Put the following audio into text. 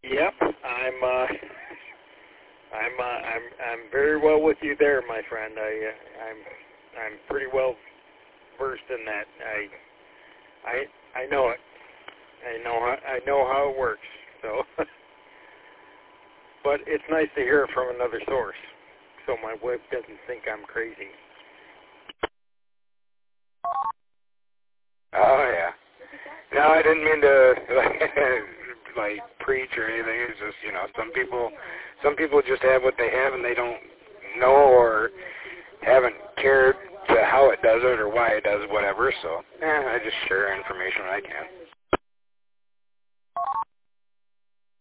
Yep, I'm very well with you there, my friend. I'm pretty well versed in that. I know it. I know how it works. So, but it's nice to hear it from another source, so my wife doesn't think I'm crazy. Oh yeah. No, I didn't mean to like preach or anything. It's just, some people just have what they have and they don't know or haven't cared to how it does it or why it does whatever. So, I just share information when I can.